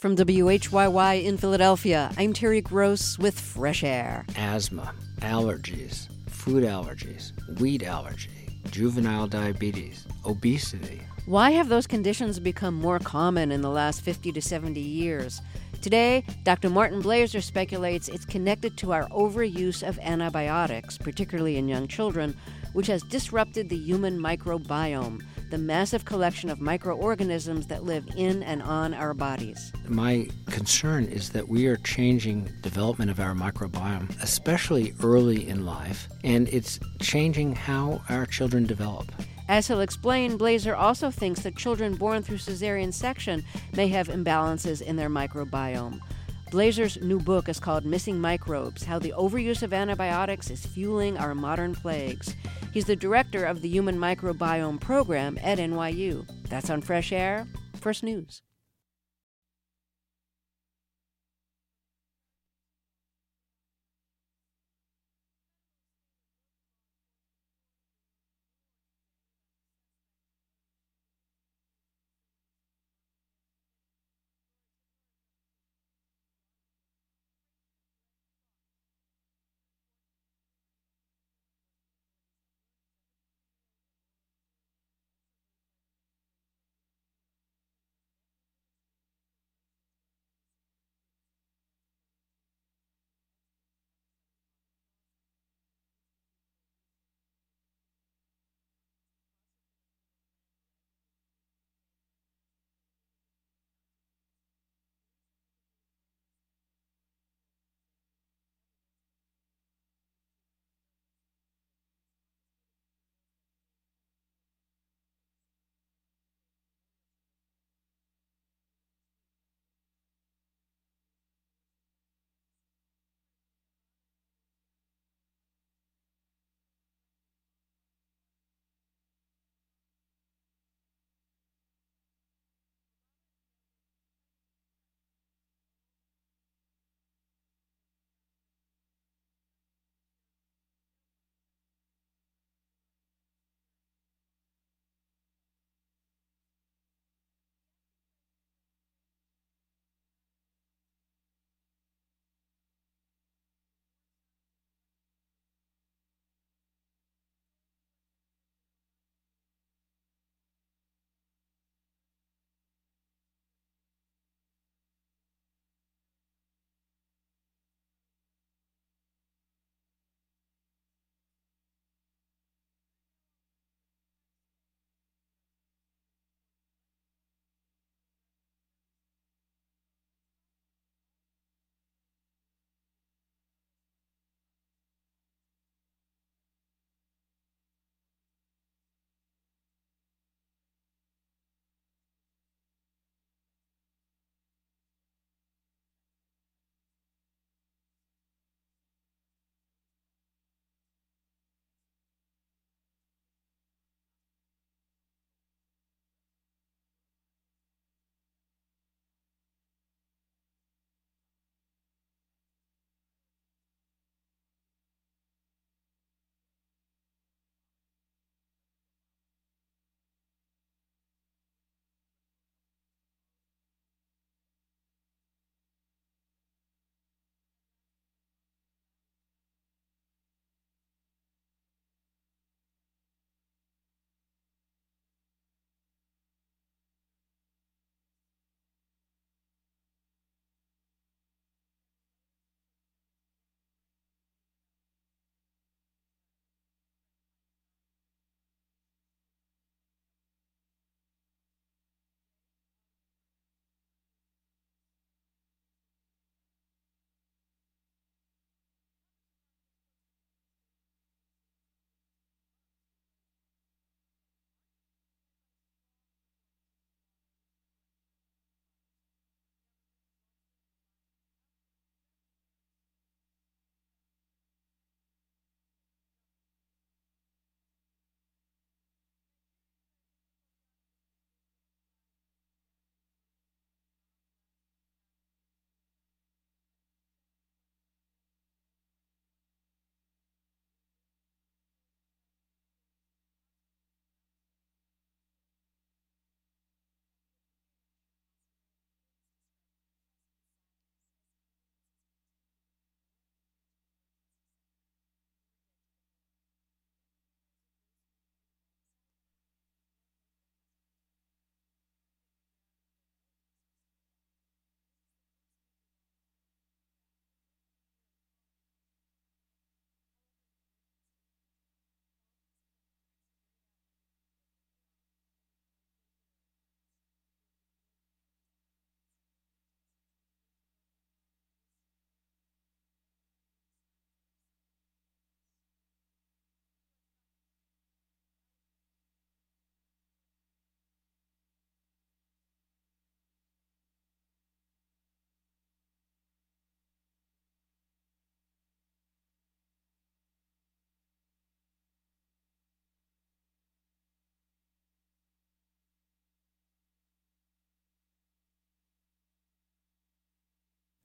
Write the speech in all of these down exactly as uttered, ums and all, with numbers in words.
From W H Y Y in Philadelphia, I'm Terry Gross with Fresh Air. Asthma, allergies, food allergies, wheat allergy, juvenile diabetes, obesity. Why have those conditions become more common in the last fifty to seventy years? Today, Doctor Martin Blaser speculates it's connected to our overuse of antibiotics, particularly in young children, which has disrupted the human microbiome, the massive collection of microorganisms that live in and on our bodies. My concern is that we are changing development of our microbiome, especially early in life, and it's changing how our children develop. As he'll explain, Blaser also thinks that children born through cesarean section may have imbalances in their microbiome. Blaser's new book is called Missing Microbes: How the Overuse of Antibiotics is Fueling Our Modern Plagues. He's the director of the Human Microbiome Program at N Y U. That's on Fresh Air. First News.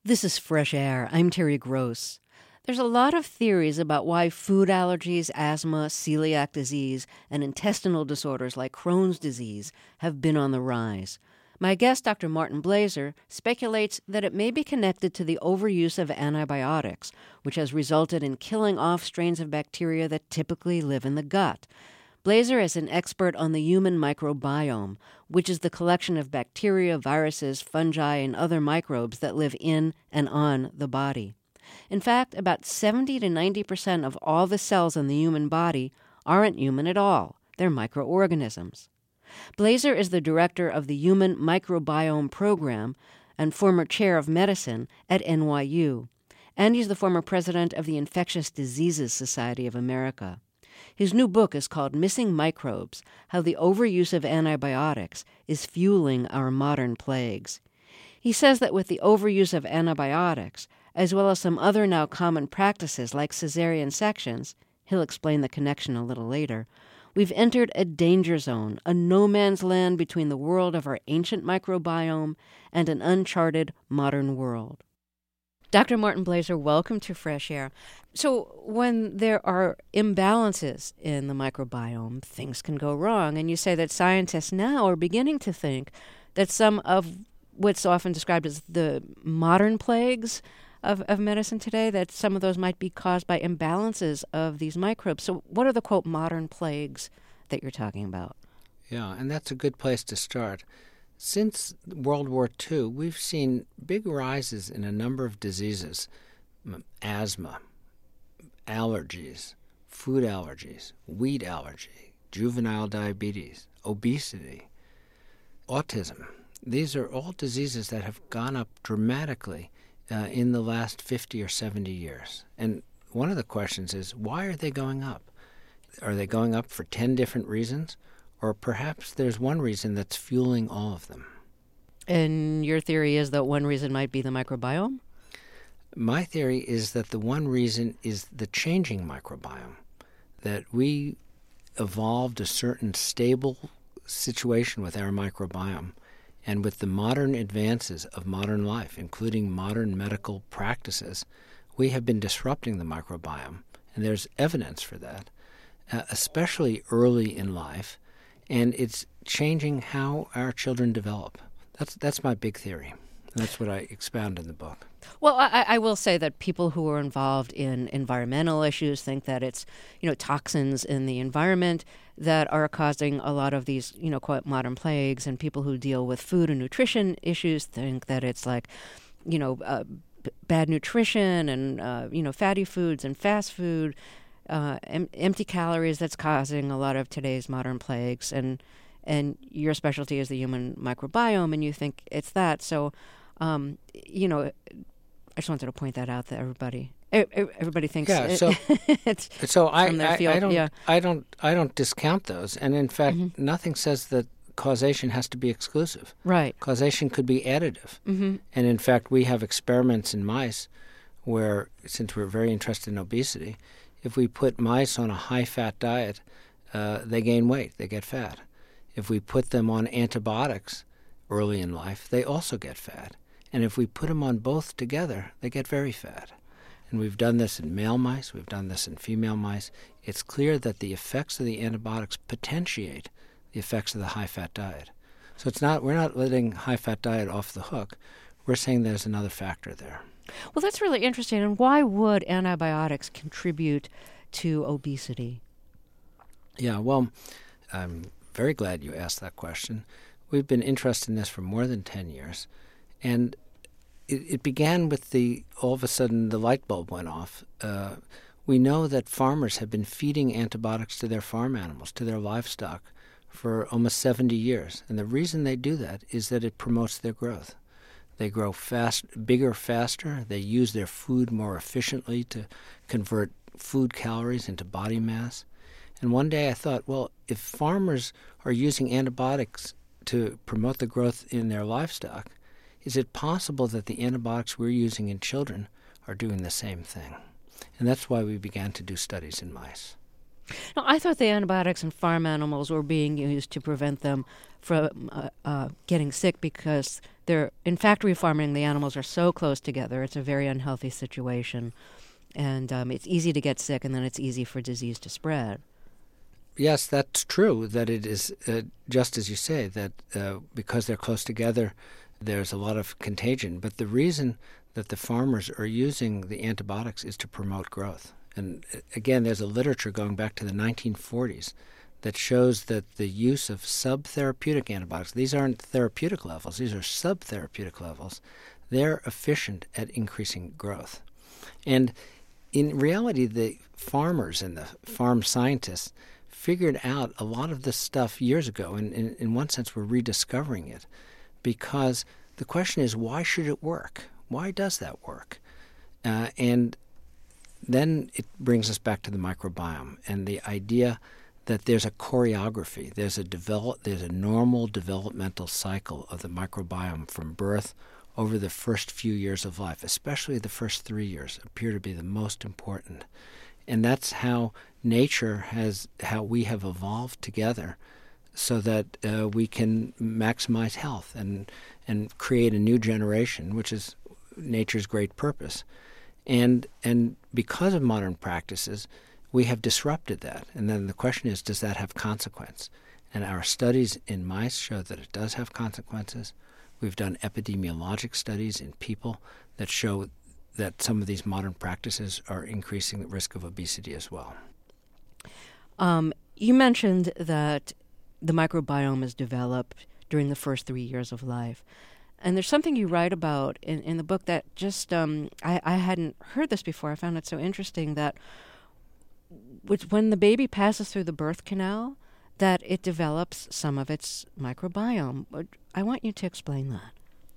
This is Fresh Air. I'm Terry Gross. There's a lot of theories about why food allergies, asthma, celiac disease, and intestinal disorders like Crohn's disease have been on the rise. My guest, Doctor Martin Blaser, speculates that it may be connected to the overuse of antibiotics, which has resulted in killing off strains of bacteria that typically live in the gut. Blaser is an expert on the human microbiome, which is the collection of bacteria, viruses, fungi, and other microbes that live in and on the body. In fact, about seventy to ninety percent of all the cells in the human body aren't human at all. They're microorganisms. Blaser is the director of the Human Microbiome Program and former chair of medicine at N Y U, and he's the former president of the Infectious Diseases Society of America. His new book is called Missing Microbes: How the Overuse of Antibiotics is Fueling Our Modern Plagues. He says that with the overuse of antibiotics, as well as some other now common practices like cesarean sections, he'll explain the connection a little later, we've entered a danger zone, a no-man's land between the world of our ancient microbiome and an uncharted modern world. Doctor Martin Blaser, welcome to Fresh Air. So when there are imbalances in the microbiome, things can go wrong. And you say that scientists now are beginning to think that some of what's often described as the modern plagues of, of medicine today, that some of those might be caused by imbalances of these microbes. So what are the, quote, modern plagues that you're talking about? Yeah, and that's a good place to start. Since World War Two, we've seen big rises in a number of diseases: asthma, allergies, food allergies, wheat allergy, juvenile diabetes, obesity, autism. These are all diseases that have gone up dramatically uh, in the last fifty or seventy years. And one of the questions is, why are they going up? Are they going up for ten different reasons? Or perhaps there's one reason that's fueling all of them. And your theory is that one reason might be the microbiome? My theory is that the one reason is the changing microbiome, that we evolved a certain stable situation with our microbiome. And with the modern advances of modern life, including modern medical practices, we have been disrupting the microbiome. And there's evidence for that, uh, especially early in life. And it's changing how our children develop. That's that's my big theory. That's what I expound in the book. Well, I, I will say that people who are involved in environmental issues think that it's, you know, toxins in the environment that are causing a lot of these, you know, quote, modern plagues. And people who deal with food and nutrition issues think that it's like, you know, uh, b- bad nutrition and, uh, you know, fatty foods and fast food, uh, em- empty calories that's causing a lot of today's modern plagues. And, and your specialty is the human microbiome, and you think it's that. So, um, you know, I just wanted to point that out to everybody. Everybody thinks yeah. It, So, it's so I, I, field. I don't, yeah. I don't, I don't discount those. And in fact, mm-hmm. nothing says that causation has to be exclusive. Right. Causation could be additive. Mm-hmm. And in fact, we have experiments in mice where, since we're very interested in obesity, if we put mice on a high-fat diet, uh, they gain weight, they get fat. If we put them on antibiotics early in life, they also get fat. And if we put them on both together, they get very fat. And we've done this in male mice, we've done this in female mice. It's clear that the effects of the antibiotics potentiate the effects of the high-fat diet. So it's not we're not letting high-fat diet off the hook. We're saying there's another factor there. Well, that's really interesting. And why would antibiotics contribute to obesity? Yeah, well, I'm very glad you asked that question. We've been interested in this for more than ten years. And it, it began with the, all of a sudden, the light bulb went off. Uh, we know that farmers have been feeding antibiotics to their farm animals, to their livestock, for almost seventy years. And the reason they do that is that it promotes their growth. They grow fast, bigger, faster. They use their food more efficiently to convert food calories into body mass. And one day I thought, well, if farmers are using antibiotics to promote the growth in their livestock, is it possible that the antibiotics we're using in children are doing the same thing? And that's why we began to do studies in mice. Now, I thought the antibiotics in farm animals were being used to prevent them from uh, uh, getting sick because they're in factory farming. The animals are so close together; it's a very unhealthy situation, and um, it's easy to get sick, and then it's easy for disease to spread. Yes, that's true. That it is uh, just as you say that uh, because they're close together, there's a lot of contagion. But the reason that the farmers are using the antibiotics is to promote growth. And again, there's a literature going back to the nineteen forties that shows that the use of subtherapeutic antibiotics, these aren't therapeutic levels, these are subtherapeutic levels, they're efficient at increasing growth. And in reality, the farmers and the farm scientists figured out a lot of this stuff years ago, and in, in one sense we're rediscovering it, because the question is, why should it work? Why does that work? Uh, and then it brings us back to the microbiome and the idea that there's a choreography, there's a develop, there's a normal developmental cycle of the microbiome from birth over the first few years of life, especially the first three years appear to be the most important. And that's how nature has, how we have evolved together so that uh, we can maximize health and and create a new generation, which is nature's great purpose. And and because of modern practices, we have disrupted that. And then the question is, does that have consequence? And our studies in mice show that it does have consequences. We've done epidemiologic studies in people that show that some of these modern practices are increasing the risk of obesity as well. Um, you mentioned that the microbiome is developed during the first three years of life. And there's something you write about in, in the book that just, um, I, I hadn't heard this before. I found it so interesting that which, when the baby passes through the birth canal, that it develops some of its microbiome. I want you to explain that.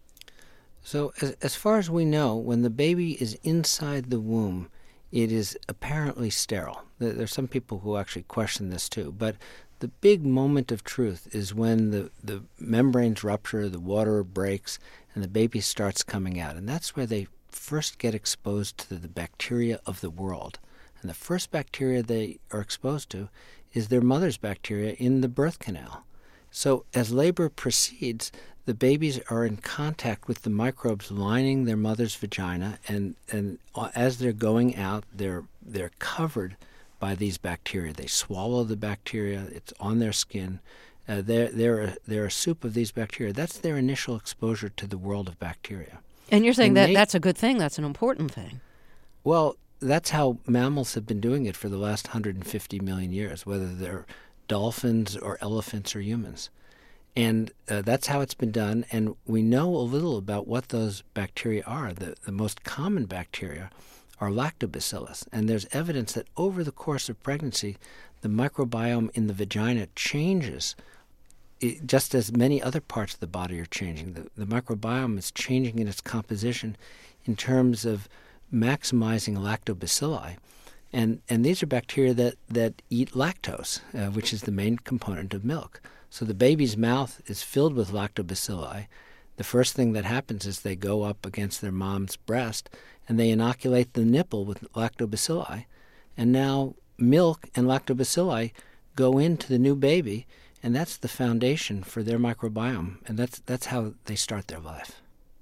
So as, as far as we know, when the baby is inside the womb, it is apparently sterile. There, there's some people who actually question this too, but the big moment of truth is when the, the membranes rupture, the water breaks, and the baby starts coming out. And that's where they first get exposed to the bacteria of the world. And the first bacteria they are exposed to is their mother's bacteria in the birth canal. So as labor proceeds, the babies are in contact with the microbes lining their mother's vagina, and, and as they're going out, they're they're covered by these bacteria. They swallow the bacteria. It's on their skin. Uh, they're, they're, a, they're a soup of these bacteria. That's their initial exposure to the world of bacteria. And you're saying and that they, that's a good thing. That's an important thing. Well, that's how mammals have been doing it for the last one hundred fifty million years, whether they're dolphins or elephants or humans. And uh, that's how it's been done. And we know a little about what those bacteria are. The, the most common bacteria are lactobacillus. And there's evidence that over the course of pregnancy, the microbiome in the vagina changes it, just as many other parts of the body are changing. The, the microbiome is changing in its composition in terms of maximizing lactobacilli. And, and these are bacteria that, that eat lactose, uh, which is the main component of milk. So the baby's mouth is filled with lactobacilli. The first thing that happens is they go up against their mom's breast and they inoculate the nipple with lactobacilli. And now milk and lactobacilli go into the new baby, and that's the foundation for their microbiome. And that's that's how they start their life.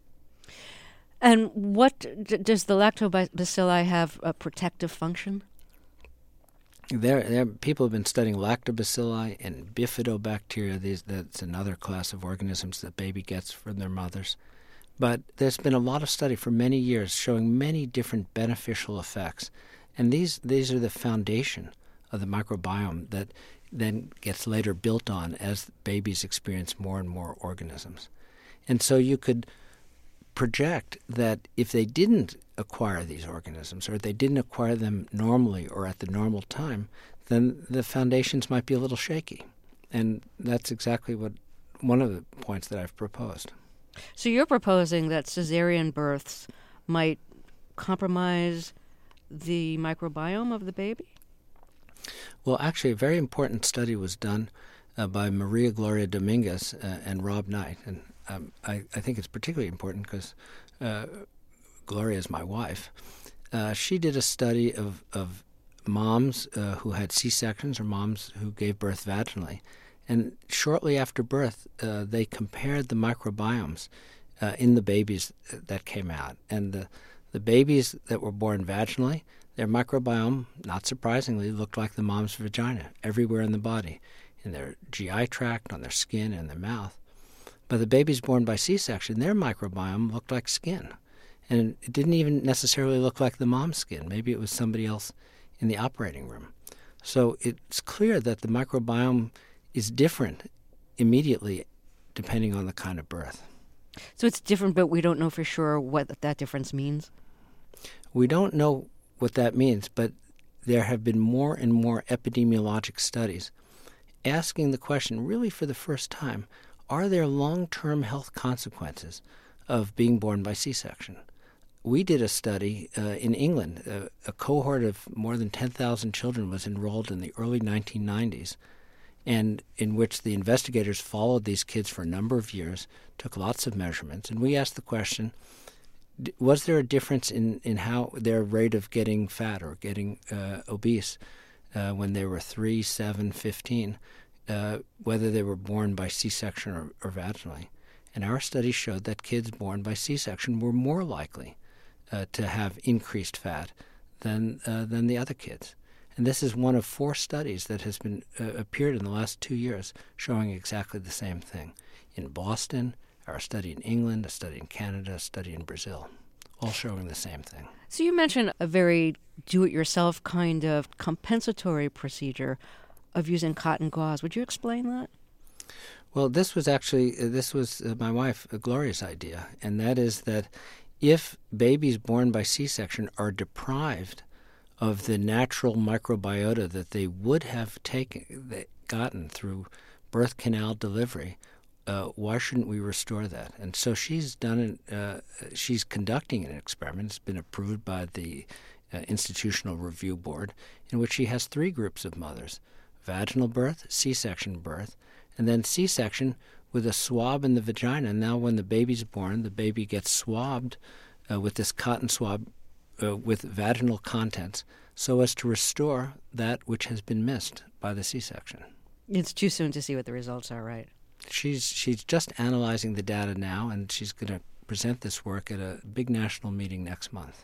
And what d- does the lactobacilli have a protective function? There, there, people have been studying lactobacilli and bifidobacteria. These, that's another class of organisms that baby gets from their mothers. But there's been a lot of study for many years showing many different beneficial effects. And these, these are the foundation of the microbiome that then gets later built on as babies experience more and more organisms. And so you could project that if they didn't acquire these organisms, or they didn't acquire them normally or at the normal time, then the foundations might be a little shaky. And that's exactly what one of the points that I've proposed. So you're proposing that cesarean births might compromise the microbiome of the baby? Well, actually, a very important study was done uh, by Maria Gloria Dominguez uh, and Rob Knight. And um, I, I think it's particularly important because uh, Gloria is my wife. Uh, she did a study of, of moms uh, who had C-sections or moms who gave birth vaginally. And shortly after birth, uh, they compared the microbiomes uh, in the babies that came out. And the, the babies that were born vaginally, their microbiome, not surprisingly, looked like the mom's vagina everywhere in the body, in their G I tract, on their skin, and their mouth. But the babies born by C-section, their microbiome looked like skin. And it didn't even necessarily look like the mom's skin. Maybe it was somebody else in the operating room. So it's clear that the microbiome is different immediately depending on the kind of birth. So it's different, but we don't know for sure what that difference means? We don't know what that means, but there have been more and more epidemiologic studies asking the question, really for the first time, are there long-term health consequences of being born by C-section? We did a study uh, in England. Uh, a cohort of more than ten thousand children was enrolled in the early nineteen nineties, and in which the investigators followed these kids for a number of years, took lots of measurements, and we asked the question, was there a difference in, in how their rate of getting fat or getting uh, obese uh, when they were three, seven, fifteen, uh, whether they were born by C-section or, or vaginally? And our study showed that kids born by C-section were more likely uh, to have increased fat than uh, than the other kids. And this is one of four studies that has been uh, appeared in the last two years showing exactly the same thing. In Boston, our study in England, a study in Canada, a study in Brazil, all showing the same thing. So you mentioned a very do-it-yourself kind of compensatory procedure of using cotton gauze. Would you explain that? Well, this was actually, uh, this was uh, my wife, uh, Gloria's idea, and that is that if babies born by C-section are deprived of the natural microbiota that they would have taken, gotten through birth canal delivery, uh, why shouldn't we restore that? And so she's done it. Uh, she's conducting an experiment. It's been approved by the uh, Institutional Review Board, in which she has three groups of mothers: vaginal birth, C-section birth, and then C-section with a swab in the vagina. Now, when the baby's born, the baby gets swabbed uh, with this cotton swab Uh, with vaginal contents so as to restore that which has been missed by the C-section. It's too soon to see what the results are, right? She's she's just analyzing the data now, and she's going to present this work at a big national meeting next month.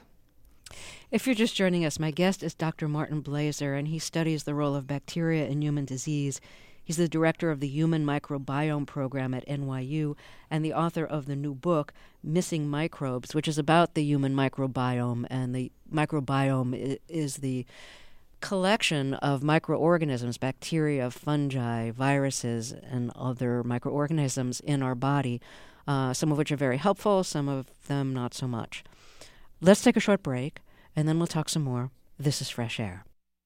If you're just joining us, my guest is Doctor Martin Blaser, and he studies the role of bacteria in human disease. He's the director of the Human Microbiome Program at N Y U and the author of the new book, Missing Microbes, which is about the human microbiome. And the microbiome is the collection of microorganisms, bacteria, fungi, viruses, and other microorganisms in our body, uh, some of which are very helpful, some of them not so much. Let's take a short break, and then we'll talk some more. This is Fresh Air.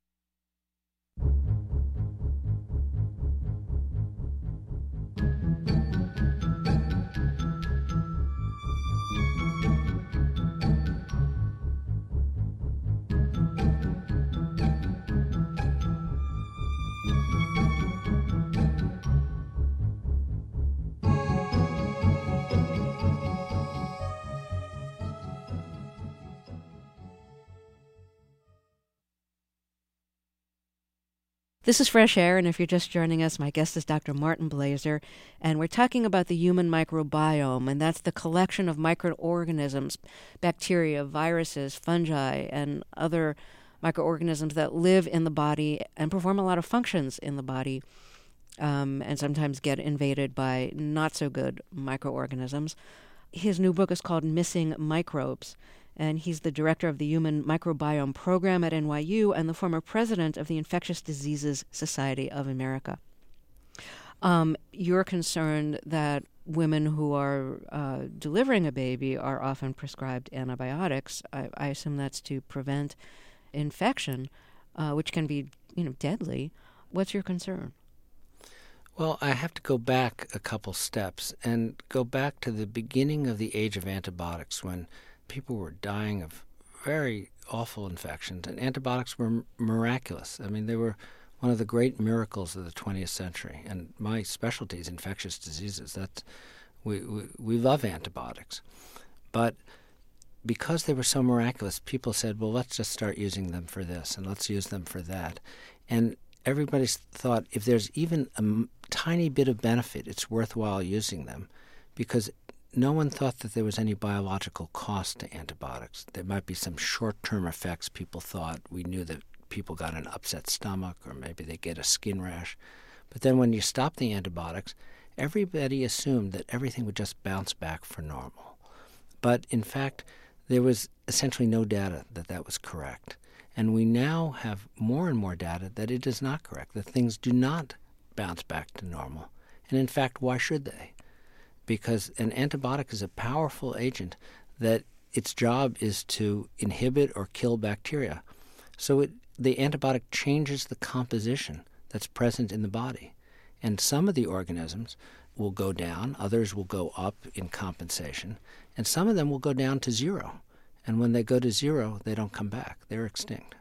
This is Fresh Air, and if you're just joining us, my guest is Doctor Martin Blaser, and we're talking about the human microbiome, and that's the collection of microorganisms, bacteria, viruses, fungi, and other microorganisms that live in the body and perform a lot of functions in the body, um, and sometimes get invaded by not-so-good microorganisms. His new book is called Missing Microbes, and he's the director of the Human Microbiome Program at N Y U and the former president of the Infectious Diseases Society of America. Um, you're concerned that women who are uh, delivering a baby are often prescribed antibiotics. I, I assume that's to prevent infection, uh, which can be, you know, deadly. What's your concern? Well, I have to go back a couple steps and go back to the beginning of the age of antibiotics, when people were dying of very awful infections, and antibiotics were m- miraculous. I mean, they were one of the great miracles of the twentieth century. And my specialty is infectious diseases. That's we, we we love antibiotics, but because they were so miraculous, people said, well, let's just start using them for this and let's use them for that. And everybody thought if there's even a m- tiny bit of benefit, it's worthwhile using them, because no one thought that there was any biological cost to antibiotics. There might be some short-term effects, people thought. We knew that people got an upset stomach or maybe they get a skin rash. But then when you stop the antibiotics, everybody assumed that everything would just bounce back for normal. But in fact, there was essentially no data that that was correct. And we now have more and more data that it is not correct, that things do not bounce back to normal. And in fact, why should they? Because an antibiotic is a powerful agent that its job is to inhibit or kill bacteria. So it, the antibiotic changes the composition that's present in the body. And some of the organisms will go down, others will go up in compensation, and some of them will go down to zero. And when they go to zero, they don't come back. They're extinct.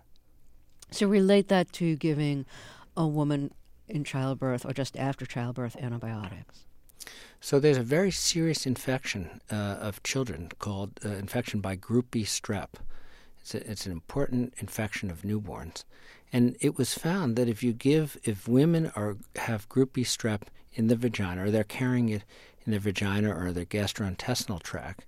So relate that to giving a woman in childbirth or just after childbirth antibiotics. So there's a very serious infection uh, of children called uh, infection by Group B strep. It's, a, it's an important infection of newborns. And it was found that if you give, if women are have Group B strep in the vagina, or they're carrying it in their vagina or their gastrointestinal tract,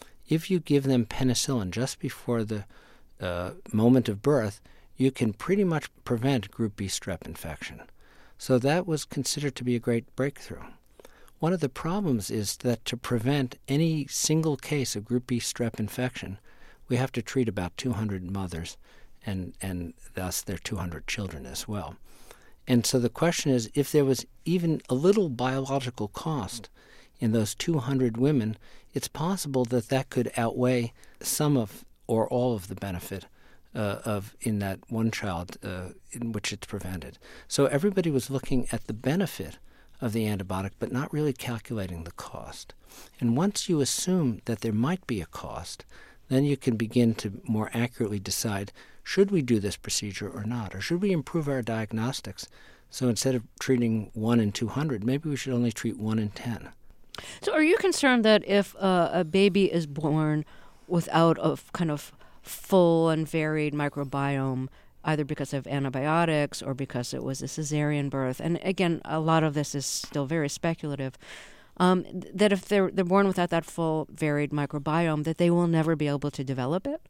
if you give them penicillin just before the uh, moment of birth, you can pretty much prevent Group B strep infection. So that was considered to be a great breakthrough. One of the problems is that to prevent any single case of Group B strep infection, we have to treat about two hundred mothers, and, and thus their two hundred children as well. And so the question is, if there was even a little biological cost in those two hundred women, it's possible that that could outweigh some of or all of the benefit uh, of in that one child uh, in which it's prevented. So everybody was looking at the benefit of the antibiotic, but not really calculating the cost. And once you assume that there might be a cost, then you can begin to more accurately decide, should we do this procedure or not? Or should we improve our diagnostics? So instead of treating one in two hundred, maybe we should only treat one in ten. So are you concerned that if uh, a baby is born without a kind of full and varied microbiome, either because of antibiotics or because it was a cesarean birth, and again, a lot of this is still very speculative, um, that if they're, they're born without that full varied microbiome, that they will never be able to develop it?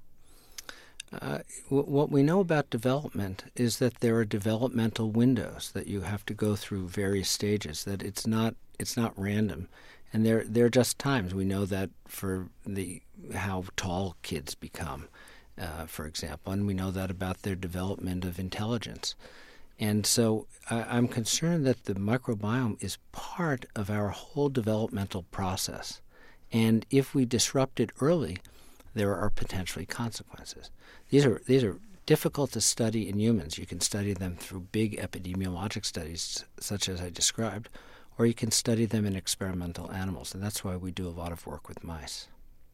Uh, w- what we know about development is that there are developmental windows that you have to go through various stages, that it's not it's not random. And there there are just times. We know that for the how tall kids become, uh, for example, and we know that about their development of intelligence. And so I, I'm concerned that the microbiome is part of our whole developmental process. And if we disrupt it early, there are potentially consequences. These are these are difficult to study in humans. You can study them through big epidemiologic studies, such as I described, or you can study them in experimental animals, and that's why we do a lot of work with mice.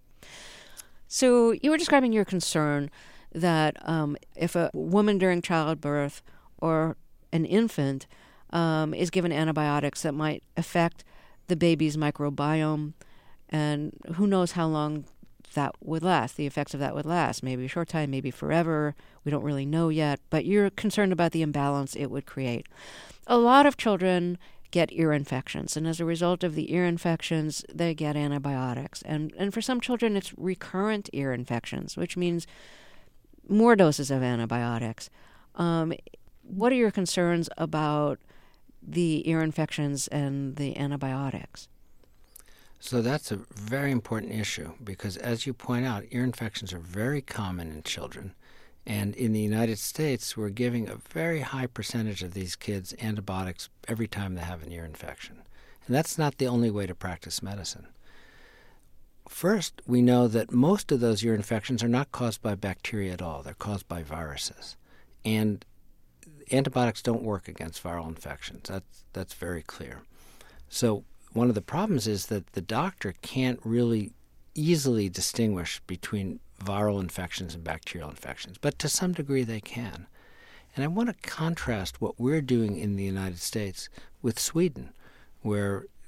So you were describing your concern that um, if a woman during childbirth or an infant um, is given antibiotics that might affect the baby's microbiome, and who knows how long that would last, the effects of that would last, maybe a short time, maybe forever. We don't really know yet, but you're concerned about the imbalance it would create. A lot of children get ear infections, and as a result of the ear infections, they get antibiotics. And, and for some children, it's recurrent ear infections, which means more doses of antibiotics. Um, what are your concerns about the ear infections and the antibiotics? So that's a very important issue because, as you point out, ear infections are very common in children. And in the United States, we're giving a very high percentage of these kids antibiotics every time they have an ear infection. And that's not the only way to practice medicine. First, we know that most of those ear infections are not caused by bacteria at all. They're caused by viruses. And antibiotics don't work against viral infections. That's, that's very clear. So one of the problems is that the doctor can't really easily distinguish between viral infections and bacterial infections, but to some degree they can. And I want to contrast what we're doing in the United States with Sweden, where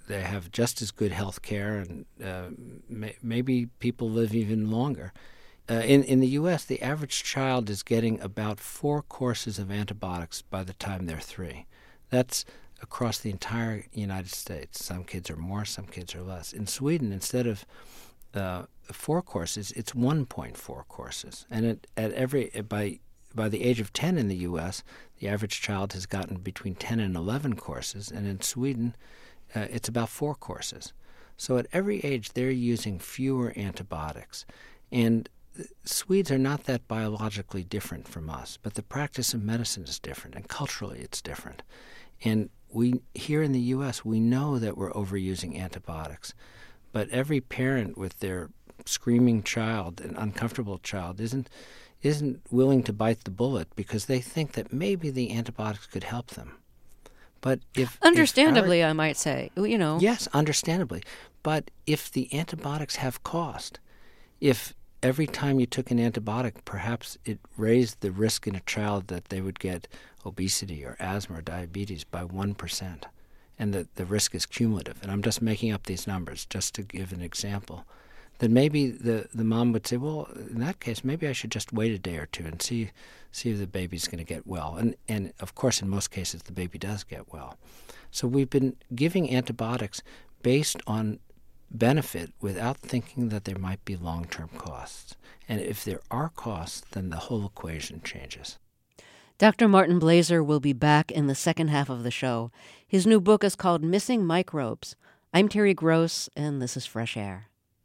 they have just as good health care, and uh, may, maybe people live even longer. Uh, in, in the U S, the average child is getting about four courses of antibiotics by the time they're three. That's across the entire United States. Some kids are more, some kids are less. In Sweden, instead of uh, four courses, it's one point four courses. And it, at every by by the age of ten in the U S, the average child has gotten between ten and eleven courses, and in Sweden, uh, it's about four courses. So at every age, they're using fewer antibiotics. And Swedes are not that biologically different from us, but the practice of medicine is different, and culturally it's different. And we here in the U S, we know that we're overusing antibiotics, but every parent with their screaming child, an uncomfortable child, isn't isn't willing to bite the bullet because they think that maybe the antibiotics could help them. But if understandably, if our, I might say, you know. Yes, understandably. But if the antibiotics have cost, if every time you took an antibiotic, perhaps it raised the risk in a child that they would get obesity or asthma or diabetes by one percent, and that the risk is cumulative, and I'm just making up these numbers just to give an example, then maybe the, the mom would say, well, in that case, maybe I should just wait a day or two and see see if the baby's going to get well. And, and, of course, in most cases, the baby does get well. So we've been giving antibiotics based on benefit without thinking that there might be long-term costs. And if there are costs, then the whole equation changes. Doctor Martin Blaser will be back in the second half of the show. His new book is called Missing Microbes. I'm Terry Gross, and this is Fresh Air.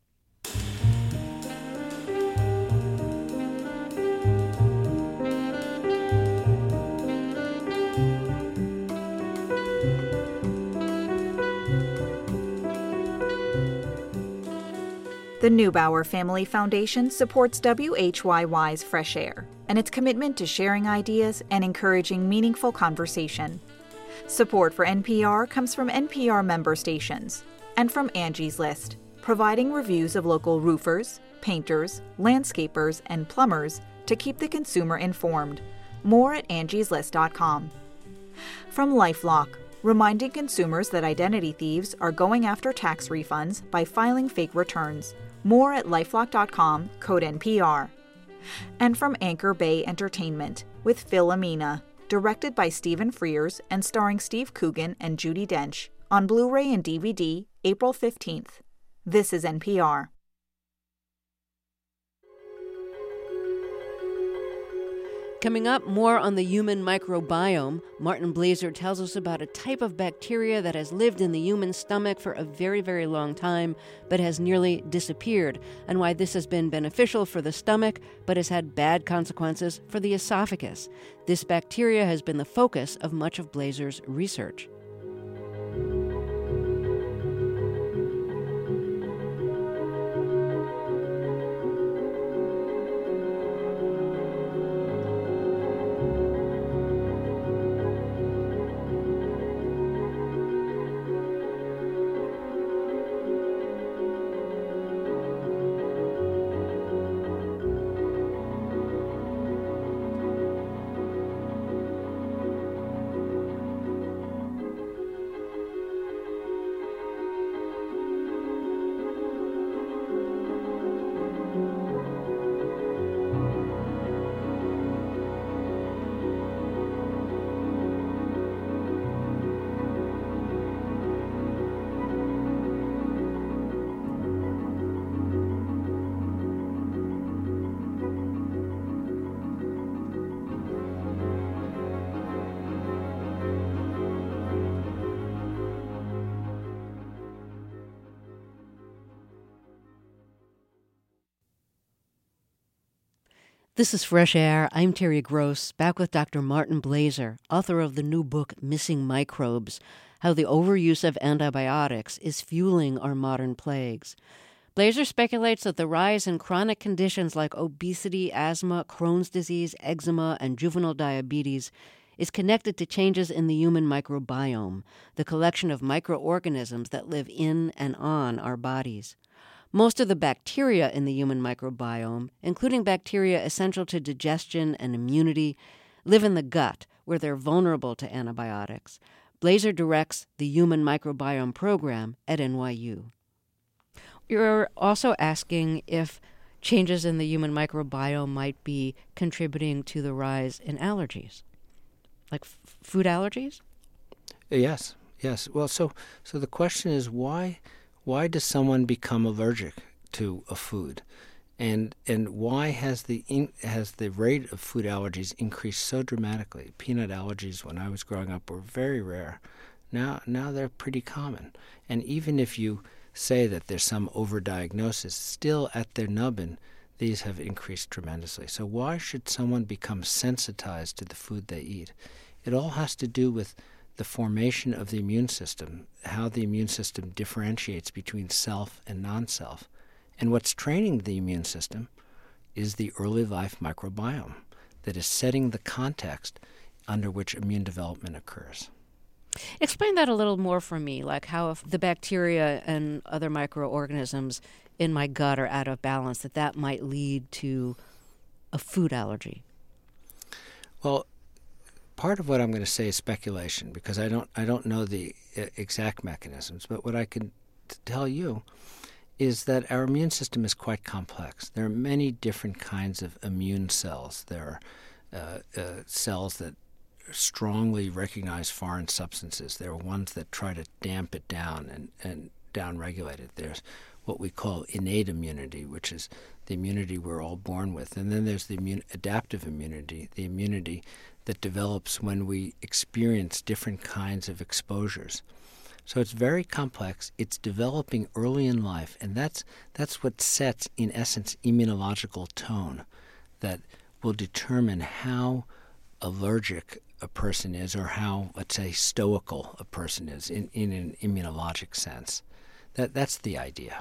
The Neubauer Family Foundation supports W H Y Y's Fresh Air and its commitment to sharing ideas and encouraging meaningful conversation. Support for N P R comes from N P R member stations and from Angie's List, providing reviews of local roofers, painters, landscapers, and plumbers to keep the consumer informed. More at angies list dot com. From LifeLock, reminding consumers that identity thieves are going after tax refunds by filing fake returns. More at lifelock dot com, code N P R. And from Anchor Bay Entertainment, with Phil Amina, directed by Stephen Frears and starring Steve Coogan and Judi Dench, on Blu-ray and D V D, April fifteenth. This is N P R. Coming up, more on the human microbiome. Martin Blaser tells us about a type of bacteria that has lived in the human stomach for a very, very long time, but has nearly disappeared, and why this has been beneficial for the stomach, but has had bad consequences for the esophagus. This bacteria has been the focus of much of Blaser's research. This is Fresh Air. I'm Terry Gross, back with Doctor Martin Blaser, author of the new book, Missing Microbes, How the Overuse of Antibiotics is Fueling Our Modern Plagues. Blaser speculates that the rise in chronic conditions like obesity, asthma, Crohn's disease, eczema, and juvenile diabetes is connected to changes in the human microbiome, the collection of microorganisms that live in and on our bodies. Most of the bacteria in the human microbiome, including bacteria essential to digestion and immunity, live in the gut, where they're vulnerable to antibiotics. Blazer directs the Human Microbiome Program at N Y U. You're also asking if changes in the human microbiome might be contributing to the rise in allergies, like f- food allergies? Yes, yes. Well, so so the question is why why does someone become allergic to a food, and and why has the in, has the rate of food allergies increased so dramatically? Peanut allergies, when I was growing up, were very rare. Now now they're pretty common, and even if you say that there's some overdiagnosis, still at their nubbin, these have increased tremendously. So why should someone become sensitized to the food they eat? It all has to do with the formation of the immune system, how the immune system differentiates between self and non-self. And what's training the immune system is the early life microbiome that is setting the context under which immune development occurs. Explain that a little more for me, like how if the bacteria and other microorganisms in my gut are out of balance, that that might lead to a food allergy. Well, part of what I'm going to say is speculation, because I don't I don't know the exact mechanisms. But what I can t- tell you is that our immune system is quite complex. There are many different kinds of immune cells. There are uh, uh, cells that strongly recognize foreign substances. There are ones that try to damp it down and, and down-regulate it. There's what we call innate immunity, which is the immunity we're all born with. And then there's the immune, adaptive immunity, the immunity that develops when we experience different kinds of exposures. So it's very complex. It's developing early in life, and that's that's what sets, in essence, immunological tone that will determine how allergic a person is or how, let's say, stoical a person is in, in an immunologic sense. That That's the idea.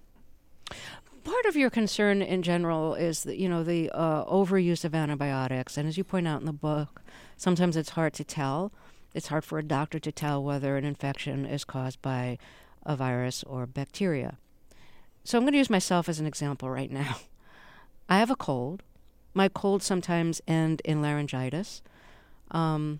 Part of your concern in general is that, you know, the uh, overuse of antibiotics. And as you point out in the book, sometimes it's hard to tell. It's hard for a doctor to tell whether an infection is caused by a virus or bacteria. So I'm going to use myself as an example right now. I have a cold. My colds sometimes end in laryngitis. Um,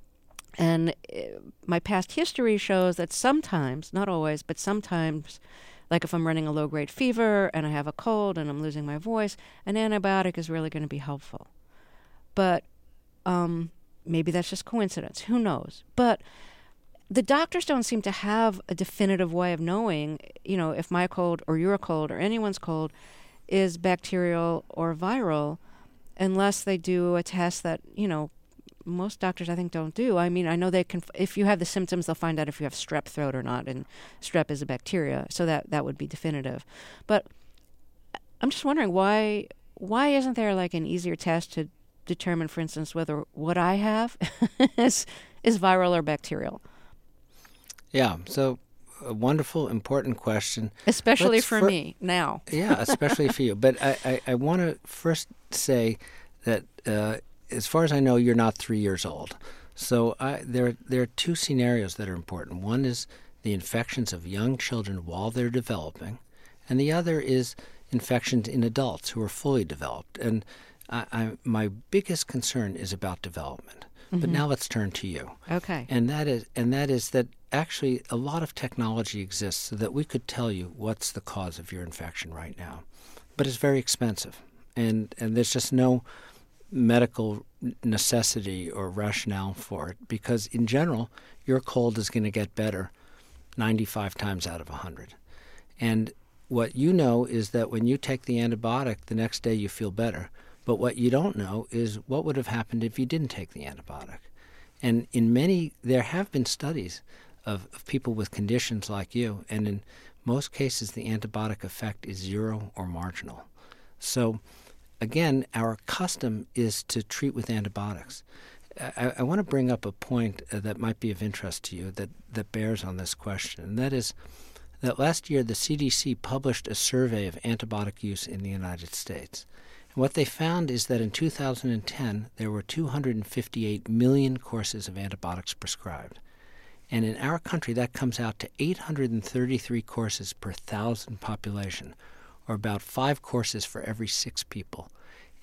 and uh, my past history shows that sometimes, not always, but sometimes, like if I'm running a low-grade fever and I have a cold and I'm losing my voice, an antibiotic is really going to be helpful. But um, maybe that's just coincidence. Who knows? But the doctors don't seem to have a definitive way of knowing, you know, if my cold or your cold or anyone's cold is bacterial or viral, unless they do a test that, you know, most doctors, I think, don't do. I mean, I know they can, if you have the symptoms, they'll find out if you have strep throat or not, and strep is a bacteria, so that, that would be definitive. But I'm just wondering, why why isn't there like an easier test to determine, for instance, whether what I have is, is viral or bacterial? Yeah, so a wonderful, important question. Especially Let's for fir- me now. Yeah, especially for you. But I, I, I want to first say that uh, as far as I know, you're not three years old. So I, there, there are two scenarios that are important. One is the infections of young children while they're developing, and the other is infections in adults who are fully developed. And I, I, my biggest concern is about development. Mm-hmm. But now let's turn to you. Okay. And that is, and that is that actually a lot of technology exists so that we could tell you what's the cause of your infection right now. But it's very expensive, and and there's just no medical necessity or rationale for it, because in general, your cold is going to get better ninety-five times out of one hundred. And what you know is that when you take the antibiotic, the next day you feel better. But what you don't know is what would have happened if you didn't take the antibiotic. And in many, there have been studies of, of people with conditions like you, and in most cases the antibiotic effect is zero or marginal. So again, our custom is to treat with antibiotics. I, I want to bring up a point uh, that might be of interest to you that, that bears on this question, and that is that last year the C D C published a survey of antibiotic use in the United States. And what they found is that in two thousand ten, there were two hundred fifty-eight million courses of antibiotics prescribed. And in our country, that comes out to eight hundred thirty-three courses per thousand population, or about five courses for every six people.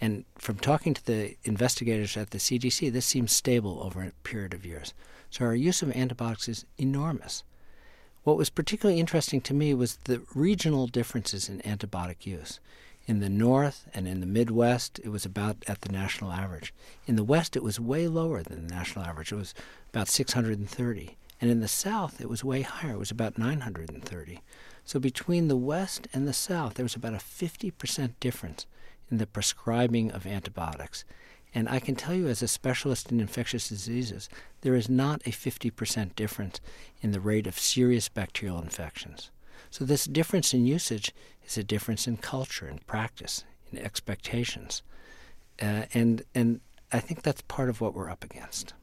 And from talking to the investigators at the C D C, this seems stable over a period of years. So our use of antibiotics is enormous. What was particularly interesting to me was the regional differences in antibiotic use. In the North and in the Midwest, it was about at the national average. In the West, it was way lower than the national average. It was about six hundred thirty. And in the South, it was way higher. It was about nine hundred thirty. So between the West and the South, there was about a fifty percent difference in the prescribing of antibiotics. And I can tell you as a specialist in infectious diseases, there is not a fifty percent difference in the rate of serious bacterial infections. So this difference in usage is a difference in culture, in practice, in expectations. Uh, and and I think that's part of what we're up against.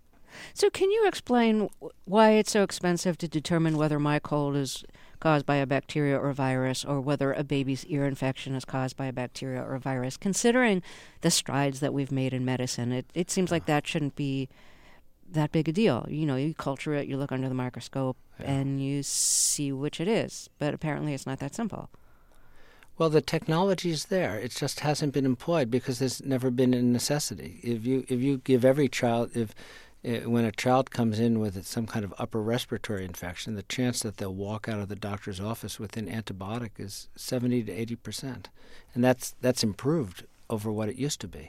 So can you explain why it's so expensive to determine whether my cold is caused by a bacteria or a virus, or whether a baby's ear infection is caused by a bacteria or a virus? Considering the strides that we've made in medicine, it, it seems like that shouldn't be that big a deal. You know, you culture it, you look under the microscope, yeah. and you see which it is. But apparently it's not that simple. Well, the technology is there. It just hasn't been employed because there's never been a necessity. If you if you give every child, if uh, when a child comes in with some kind of upper respiratory infection, the chance that they'll walk out of the doctor's office with an antibiotic is seventy to eighty percent, and that's that's improved over what it used to be.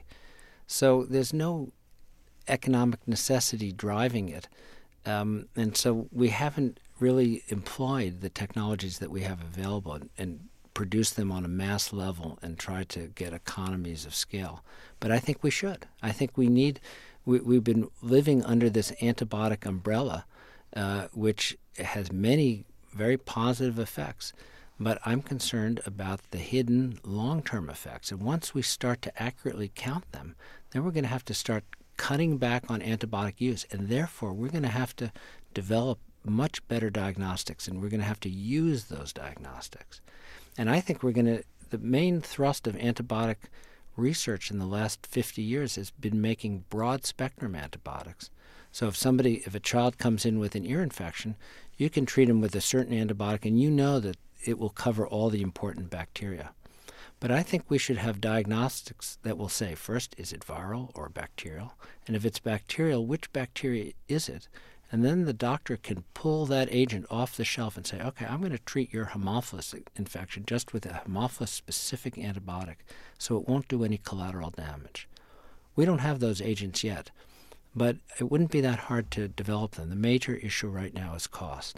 So there's no economic necessity driving it, um, and so we haven't really employed the technologies that we have available and, and produce them on a mass level and try to get economies of scale. But I think we should. I think we need, we, we've been living under this antibiotic umbrella, uh, which has many very positive effects. But I'm concerned about the hidden long-term effects. And once we start to accurately count them, then we're going to have to start cutting back on antibiotic use. And therefore, we're going to have to develop much better diagnostics, and we're going to have to use those diagnostics. And I think we're going to, the main thrust of antibiotic research in the last fifty years has been making broad spectrum antibiotics. So if somebody, if a child comes in with an ear infection, you can treat them with a certain antibiotic and you know that it will cover all the important bacteria. But I think we should have diagnostics that will say, first, is it viral or bacterial? And if it's bacterial, which bacteria is it? And then the doctor can pull that agent off the shelf and say, okay, I'm going to treat your Haemophilus infection just with a Haemophilus-specific antibiotic so it won't do any collateral damage. We don't have those agents yet, but it wouldn't be that hard to develop them. The major issue right now is cost.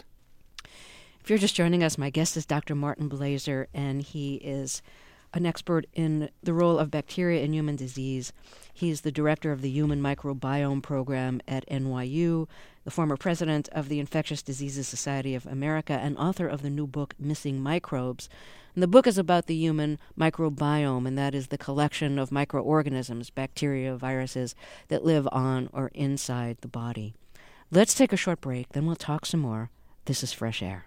If you're just joining us, my guest is Doctor Martin Blaser, and he is an expert in the role of bacteria in human disease. He's the director of the Human Microbiome Program at N Y U, the former president of the Infectious Diseases Society of America, and author of the new book, Missing Microbes. And the book is about the human microbiome, and that is the collection of microorganisms, bacteria, viruses, that live on or inside the body. Let's take a short break, then we'll talk some more. This is Fresh Air.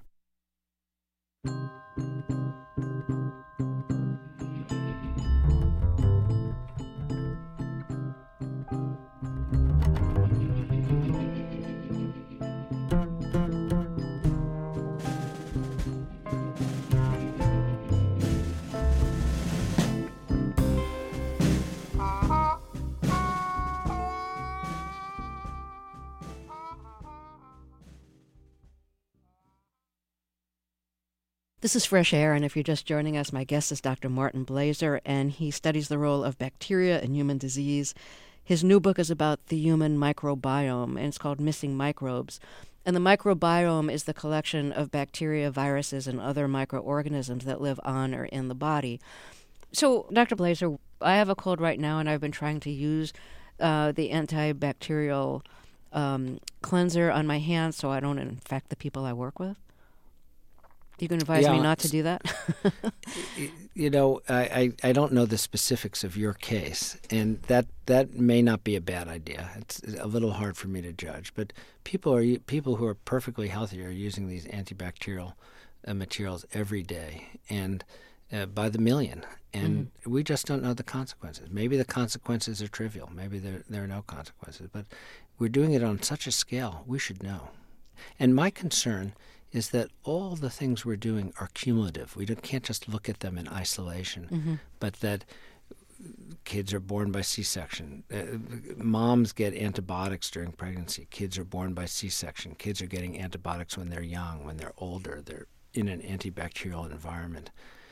This is Fresh Air, and if you're just joining us, my guest is Doctor Martin Blaser, and he studies the role of bacteria in human disease. His new book is about the human microbiome, and it's called Missing Microbes. And the microbiome is the collection of bacteria, viruses, and other microorganisms that live on or in the body. So, Doctor Blaser, I have a cold right now, and I've been trying to use uh, the antibacterial um, cleanser on my hands so I don't infect the people I work with. You can advise yeah, me not to do that? You know, I, I, I don't know the specifics of your case, and that, that may not be a bad idea. It's a little hard for me to judge, but people are people who are perfectly healthy are using these antibacterial uh, materials every day, and uh, by the million, and mm-hmm. we just don't know the consequences. Maybe the consequences are trivial. Maybe there there are no consequences, but we're doing it on such a scale. We should know. And my concern is that all the things we're doing are cumulative. We don't, can't just look at them in isolation, mm-hmm. but that kids are born by C-section. Uh, moms get antibiotics during pregnancy. Kids are born by C-section. Kids are getting antibiotics when they're young, when they're older. They're in an antibacterial environment.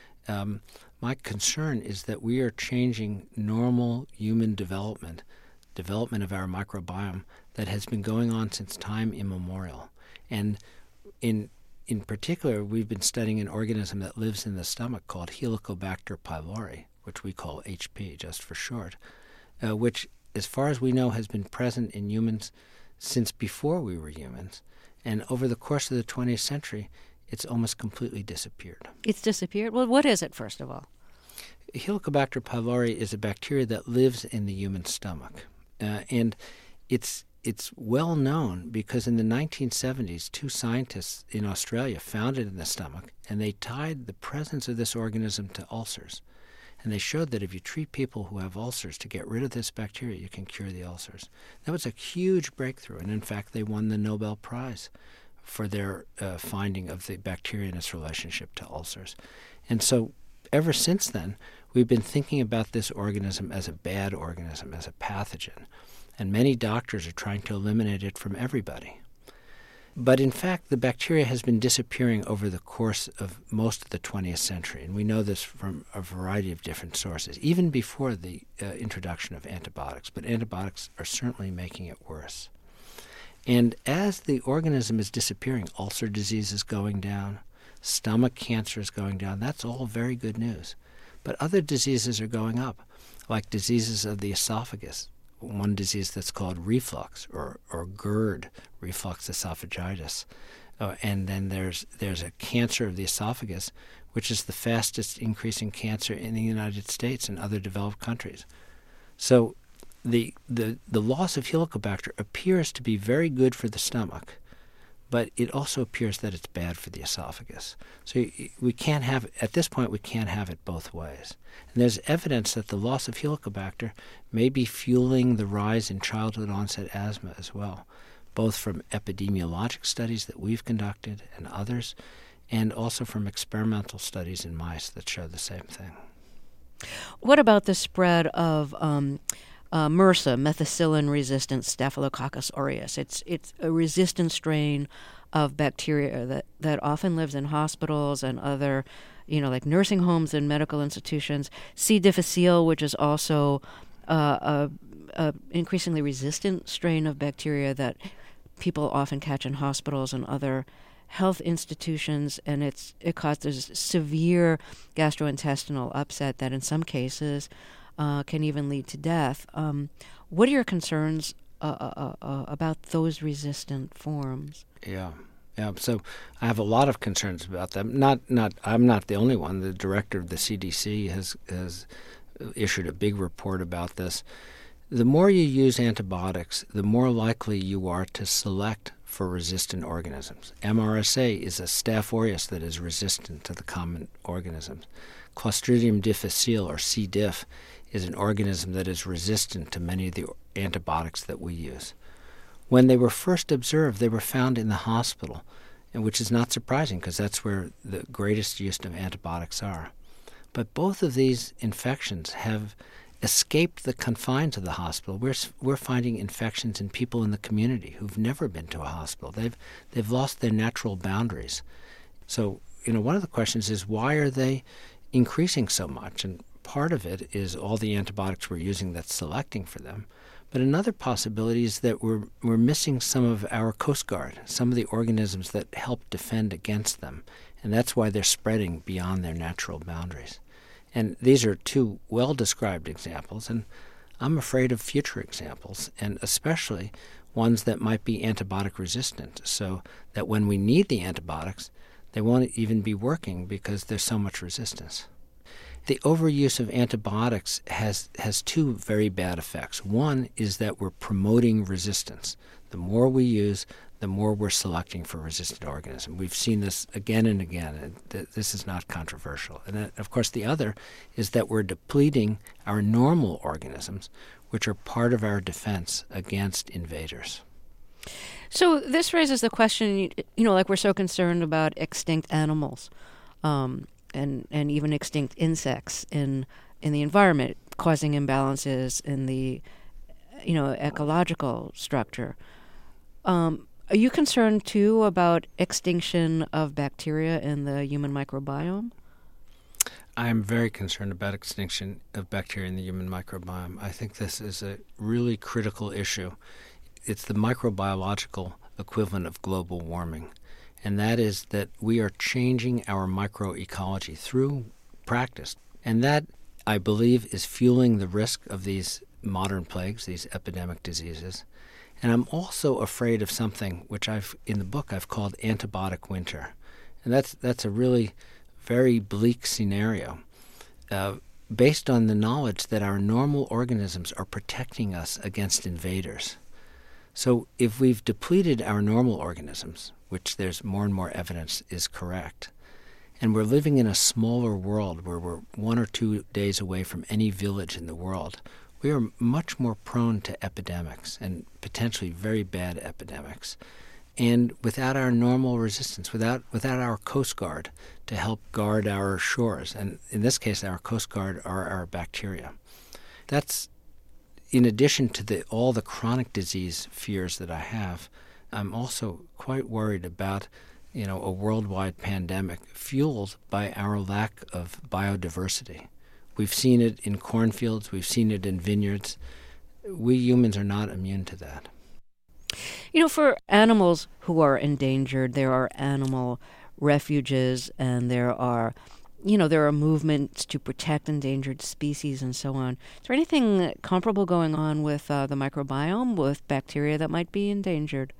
Um, my concern is that we are changing normal human development, development of our microbiome that has been going on since time immemorial. And in in particular, we've been studying an organism that lives in the stomach called Helicobacter pylori, which we call H P just for short, uh, which, as far as we know, has been present in humans since before we were humans. And over the course of the twentieth century, it's almost completely disappeared. It's disappeared? Well, what is it, first of all? Helicobacter pylori is a bacteria that lives in the human stomach. Uh, and it's it's well known because in the nineteen seventies, two scientists in Australia found it in the stomach, and they tied the presence of this organism to ulcers. And they showed that if you treat people who have ulcers to get rid of this bacteria, you can cure the ulcers. That was a huge breakthrough, and in fact, they won the Nobel Prize for their uh, finding of the bacteria and its relationship to ulcers. And so ever since then, we've been thinking about this organism as a bad organism, as a pathogen. And many doctors are trying to eliminate it from everybody. But in fact, the bacteria has been disappearing over the course of most of the twentieth century, and we know this from a variety of different sources, even before the uh, introduction of antibiotics. But antibiotics are certainly making it worse. And as the organism is disappearing, ulcer disease is going down, stomach cancer is going down. That's all very good news. But other diseases are going up, like diseases of the esophagus. One disease that's called reflux or, or GERD, reflux esophagitis. Uh, and then there's there's a cancer of the esophagus, which is the fastest increasing cancer in the United States and other developed countries. So the the, the loss of Helicobacter appears to be very good for the stomach, but it also appears that it's bad for the esophagus. So we can't have, at this point, we can't have it both ways. And there's evidence that the loss of Helicobacter may be fueling the rise in childhood onset asthma as well, both from epidemiologic studies that we've conducted and others, and also from experimental studies in mice that show the same thing. What about the spread of um, uh, MRSA, methicillin-resistant Staphylococcus aureus? It's it's a resistant strain of bacteria that, that often lives in hospitals and other, you know, like nursing homes and medical institutions. C. difficile, which is also uh, a, a increasingly resistant strain of bacteria that people often catch in hospitals and other health institutions, and it's it causes severe gastrointestinal upset that in some cases uh, can even lead to death. Um, what are your concerns uh, uh, uh, about those resistant forms? Yeah, yeah. So I have a lot of concerns about them. Not, not. I'm not the only one. The director of the C D C has has issued a big report about this. The more you use antibiotics, the more likely you are to select for resistant organisms. M R S A is a Staph aureus that is resistant to the common organisms. Clostridium difficile, or C. diff, is an organism that is resistant to many of the antibiotics that we use. When they were first observed, they were found in the hospital, and which is not surprising because that's where the greatest use of antibiotics are. But both of these infections have escaped the confines of the hospital. We're we're finding infections in people in the community who've never been to a hospital. They've they've lost their natural boundaries. So, you know, one of the questions is, why are they increasing so much? And part of it is all the antibiotics we're using that's selecting for them. But another possibility is that we're we're missing some of our Coast Guard, some of the organisms that help defend against them, and that's why they're spreading beyond their natural boundaries. And these are two well-described examples, and I'm afraid of future examples, and especially ones that might be antibiotic resistant, so that when we need the antibiotics, they won't even be working because there's so much resistance. The overuse of antibiotics has, has two very bad effects. One is that we're promoting resistance. The more we use, the more we're selecting for resistant organisms. We've seen this again and again, and th- this is not controversial. And then, of course, the other is that we're depleting our normal organisms, which are part of our defense against invaders. So this raises the question, you know, like we're so concerned about extinct animals um, and, and even extinct insects in, in the environment. causing imbalances in the, you know, ecological structure. Um, are you concerned, too, about extinction of bacteria in the human microbiome? I'm very concerned about extinction of bacteria in the human microbiome. I think this is a really critical issue. It's the microbiological equivalent of global warming, and that is that we are changing our microecology through practice. And that, I believe, is fueling the risk of these modern plagues, these epidemic diseases. And I'm also afraid of something which I've, in the book, I've called antibiotic winter. And that's that's a really very bleak scenario uh, based on the knowledge that our normal organisms are protecting us against invaders. So if we've depleted our normal organisms, which there's more and more evidence is correct, and we're living in a smaller world where we're one or two days away from any village in the world, we are much more prone to epidemics, and potentially very bad epidemics. And without our normal resistance, without without our Coast Guard to help guard our shores, and in this case our Coast Guard are our bacteria. That's in addition to the, all the chronic disease fears that I have. I'm also quite worried about, you know, a worldwide pandemic fueled by our lack of biodiversity. We've seen it in cornfields. We've seen it in vineyards. We humans are not immune to that. You know, for animals who are endangered, there are animal refuges, and there are, you know, there are movements to protect endangered species and so on. Is there anything comparable going on with uh, the microbiome, with bacteria that might be endangered?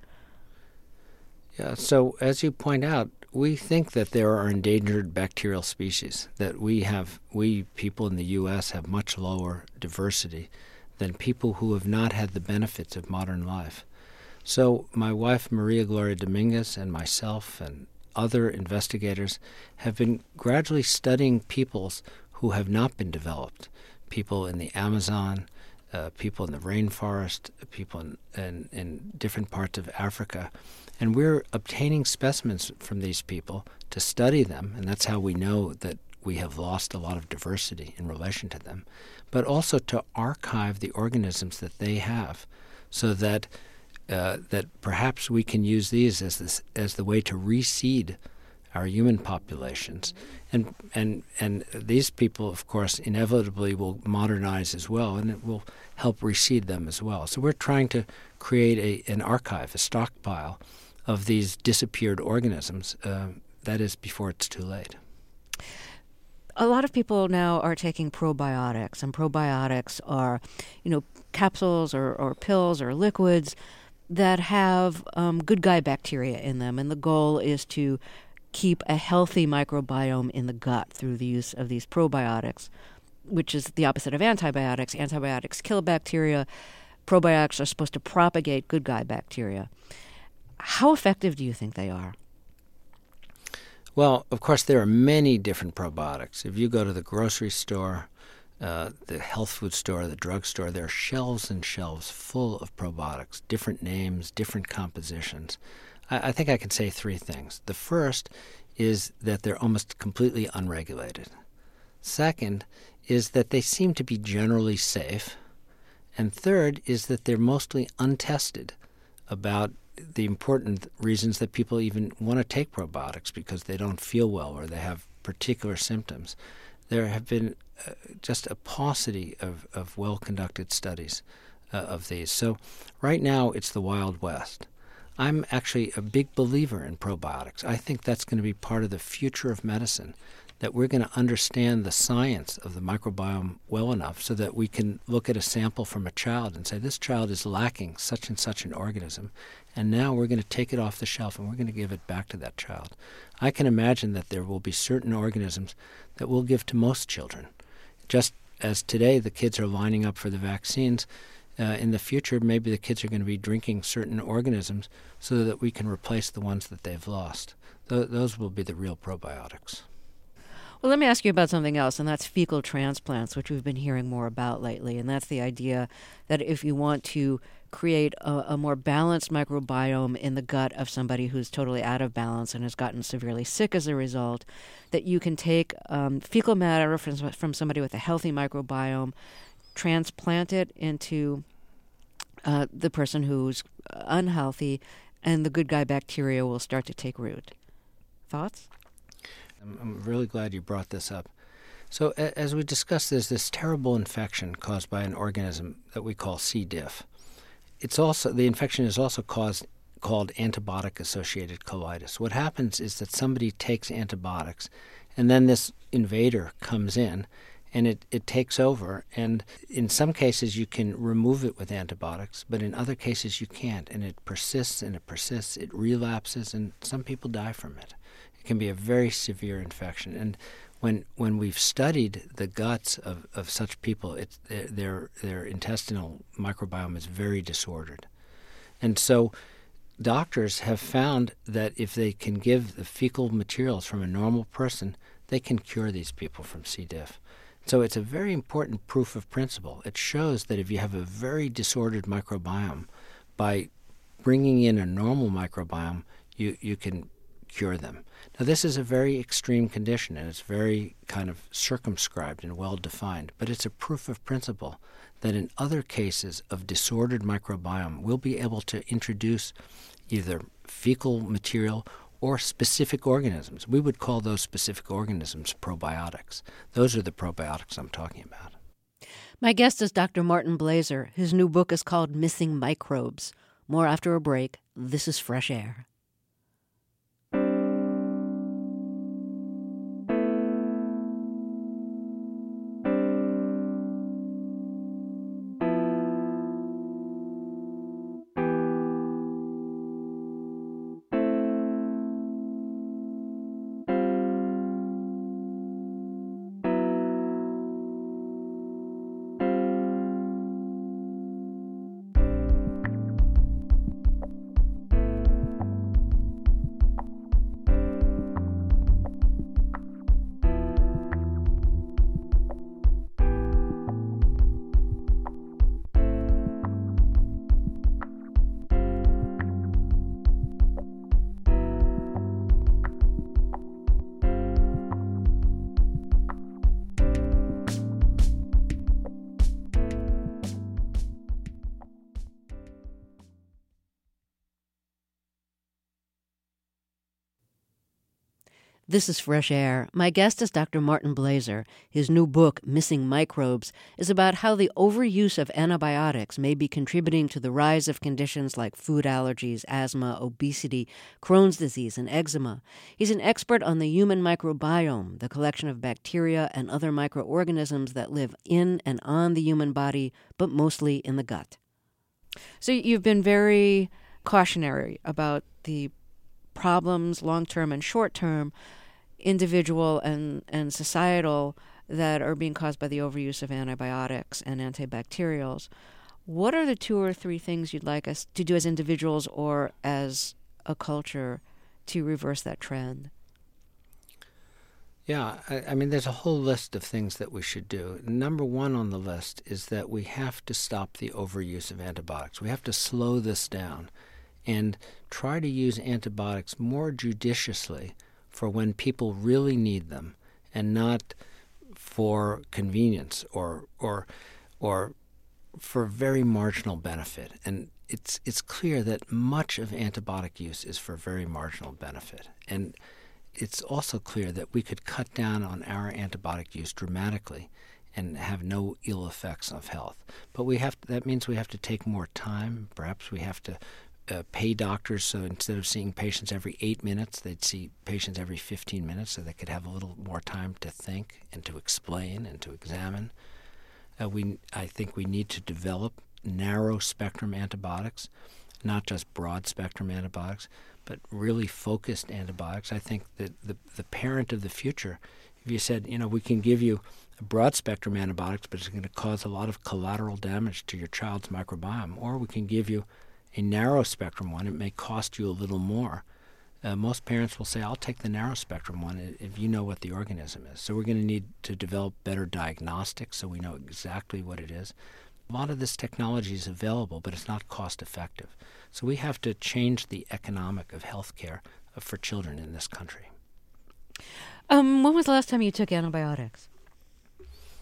Yeah, so as you point out, we think that there are endangered bacterial species, that we have, we people in the U S have much lower diversity than people who have not had the benefits of modern life. So my wife, Maria Gloria Dominguez, and myself and other investigators have been gradually studying peoples who have not been developed, people in the Amazon, uh, people in the rainforest, people in, in, in different parts of Africa. And we're obtaining specimens from these people to study them, and that's how we know that we have lost a lot of diversity in relation to them, but also to archive the organisms that they have so that uh, that perhaps we can use these as this, as the way to reseed our human populations. And, and, and these people, of course, inevitably will modernize as well, and it will help reseed them as well. So we're trying to create a, an archive, a stockpile of these disappeared organisms. Uh, that is before it's too late. A lot of people now are taking probiotics, and probiotics are, you know, capsules or, or pills or liquids that have um, good guy bacteria in them, and the goal is to keep a healthy microbiome in the gut through the use of these probiotics, which is the opposite of antibiotics. Antibiotics kill bacteria. Probiotics are supposed to propagate good guy bacteria. How effective do you think they are? Well, of course, there are many different probiotics. If you go to the grocery store, uh, the health food store, the drugstore, there are shelves and shelves full of probiotics, different names, different compositions. I, I think I can say three things. The first is that they're almost completely unregulated. Second is that they seem to be generally safe. And third is that they're mostly untested about the important reasons that people even want to take probiotics, because they don't feel well or they have particular symptoms. There have been uh, just a paucity of, of well-conducted studies uh, of these. So right now it's the Wild West. I'm actually a big believer in probiotics. I think that's going to be part of the future of medicine, that we're going to understand the science of the microbiome well enough so that we can look at a sample from a child and say, this child is lacking such and such an organism, and now we're going to take it off the shelf and we're going to give it back to that child. I can imagine that there will be certain organisms that we'll give to most children. Just as today the kids are lining up for the vaccines, uh, in the future maybe the kids are going to be drinking certain organisms so that we can replace the ones that they've lost. Th- those will be the real probiotics. Well, let me ask you about something else, and that's fecal transplants, which we've been hearing more about lately. And that's the idea that if you want to create a, a more balanced microbiome in the gut of somebody who's totally out of balance and has gotten severely sick as a result, that you can take um, fecal matter from, from somebody with a healthy microbiome, transplant it into uh, the person who's unhealthy, and the good guy bacteria will start to take root. Thoughts? I'm, I'm really glad you brought this up. So a- as we discussed, there's this terrible infection caused by an organism that we call C. diff. It's also the infection is also caused called antibiotic-associated colitis. What happens is that somebody takes antibiotics, and then this invader comes in, and it, it takes over. And in some cases, you can remove it with antibiotics, but in other cases, you can't. And it persists and it persists. It relapses, and some people die from it. It can be a very severe infection. And when when we've studied the guts of, of such people, it's, their, their their intestinal microbiome is very disordered. And so doctors have found that if they can give the fecal materials from a normal person, they can cure these people from C. diff. So it's a very important proof of principle. It shows that if you have a very disordered microbiome, by bringing in a normal microbiome, you, you can cure them. Now, this is a very extreme condition, and it's very kind of circumscribed and well-defined, but it's a proof of principle that in other cases of disordered microbiome, we'll be able to introduce either fecal material or specific organisms. We would call those specific organisms probiotics. Those are the probiotics I'm talking about. My guest is Doctor Martin Blaser. His new book is called Missing Microbes. More after a break. This is Fresh Air. This is Fresh Air. My guest is Doctor Martin Blaser. His new book, Missing Microbes, is about how the overuse of antibiotics may be contributing to the rise of conditions like food allergies, asthma, obesity, Crohn's disease, and eczema. He's an expert on the human microbiome, the collection of bacteria and other microorganisms that live in and on the human body, but mostly in the gut. So you've been very cautionary about the problems, long-term and short-term, individual and, and societal, that are being caused by the overuse of antibiotics and antibacterials. What are the two or three things you'd like us to do as individuals or as a culture to reverse that trend? Yeah, I, I mean, there's a whole list of things that we should do. Number one on the list is that we have to stop the overuse of antibiotics. We have to slow this down and try to use antibiotics more judiciously for when people really need them, and not for convenience or or or for very marginal benefit. And it's it's clear that much of antibiotic use is for very marginal benefit. And it's also clear that we could cut down on our antibiotic use dramatically and have no ill effects of health. But we have to, that means we have to take more time. Perhaps we have to Uh, pay doctors, so instead of seeing patients every eight minutes, they'd see patients every fifteen minutes, so they could have a little more time to think and to explain and to examine. Uh, we, I think we need to develop narrow-spectrum antibiotics, not just broad-spectrum antibiotics, but really focused antibiotics. I think that the, the parent of the future, if you said, you know, we can give you broad-spectrum antibiotics, but it's going to cause a lot of collateral damage to your child's microbiome, or we can give you a narrow spectrum one, it may cost you a little more. Uh, most parents will say, I'll take the narrow spectrum one if you know what the organism is. So we're going to need to develop better diagnostics so we know exactly what it is. A lot of this technology is available, but it's not cost effective. So we have to change the economic of healthcare for children in this country. Um, when was the last time you took antibiotics?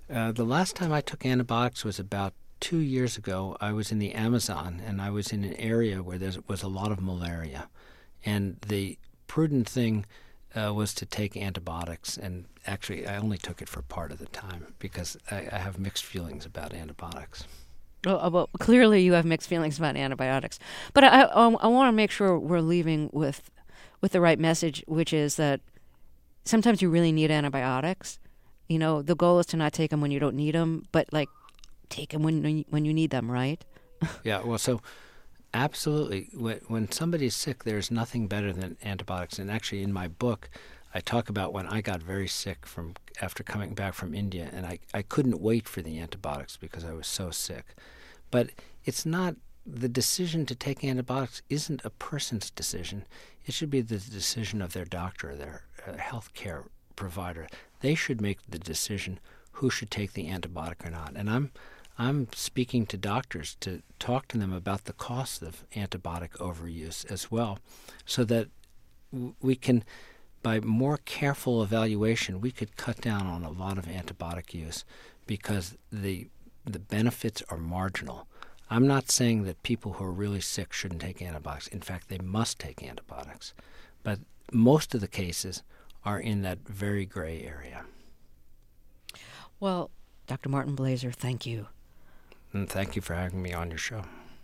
Uh, the last time I took antibiotics was about two years ago. I was in the Amazon, and I was in an area where there was a lot of malaria. And the prudent thing uh, was to take antibiotics. And actually, I only took it for part of the time because I, I have mixed feelings about antibiotics. Well, well, clearly you have mixed feelings about antibiotics. But I, I, I want to make sure we're leaving with with the right message, which is that sometimes you really need antibiotics. You know, the goal is to not take them when you don't need them, but, like, take them when, when you need them, right? Yeah, well, so absolutely. When, when somebody's sick, there's nothing better than antibiotics. And actually, in my book, I talk about when I got very sick from after coming back from India, and I, I couldn't wait for the antibiotics because I was so sick. But it's not, the decision to take antibiotics isn't a person's decision. It should be the decision of their doctor, their uh, health care provider. They should make the decision who should take the antibiotic or not. And I'm I'm speaking to doctors to talk to them about the cost of antibiotic overuse as well, so that w- we can, by more careful evaluation, we could cut down on a lot of antibiotic use because the the benefits are marginal. I'm not saying that people who are really sick shouldn't take antibiotics. In fact, they must take antibiotics. But most of the cases are in that very gray area. Well, Doctor Martin Blaser, thank you. And thank you for having me on your show.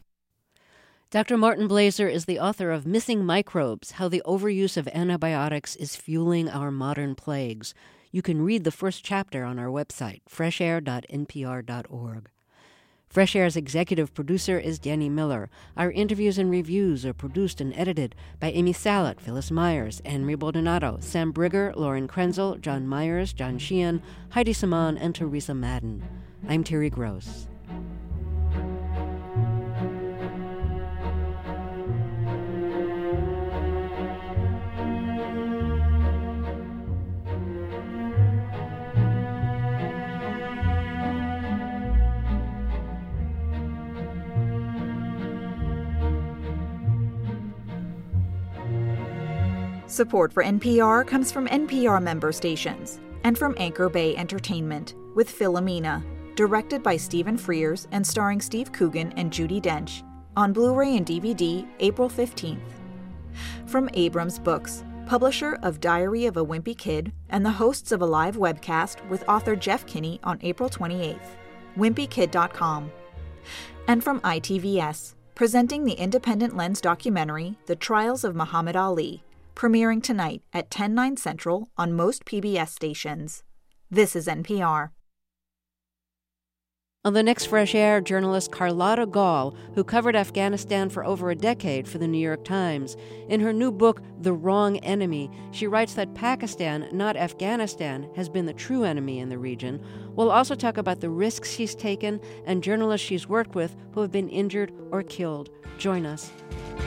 Doctor Martin Blaser is the author of Missing Microbes, How the Overuse of Antibiotics is Fueling Our Modern Plagues. You can read the first chapter on our website, fresh air dot n p r dot org. Fresh Air's executive producer is Danny Miller. Our interviews and reviews are produced and edited by Amy Salat, Phyllis Myers, Anne-Marie Baldonado, Sam Brigger, Lauren Krenzel, John Myers, John Sheehan, Heidi Saman, and Teresa Madden. I'm Terry Gross. Support for N P R comes from N P R member stations and from Anchor Bay Entertainment with Philomena, directed by Stephen Frears and starring Steve Coogan and Judi Dench, on Blu-ray and D V D April fifteenth. From Abrams Books, publisher of Diary of a Wimpy Kid and the hosts of a live webcast with author Jeff Kinney on April twenty-eighth, wimpy kid dot com. And from I T V S, presenting the Independent Lens documentary The Trials of Muhammad Ali, premiering tonight at ten, nine Central on most P B S stations. This is N P R. On the next Fresh Air, journalist Carlotta Gall, who covered Afghanistan for over a decade for the New York Times. In her new book, The Wrong Enemy, she writes that Pakistan, not Afghanistan, has been the true enemy in the region. We'll also talk about the risks she's taken and journalists she's worked with who have been injured or killed. Join us.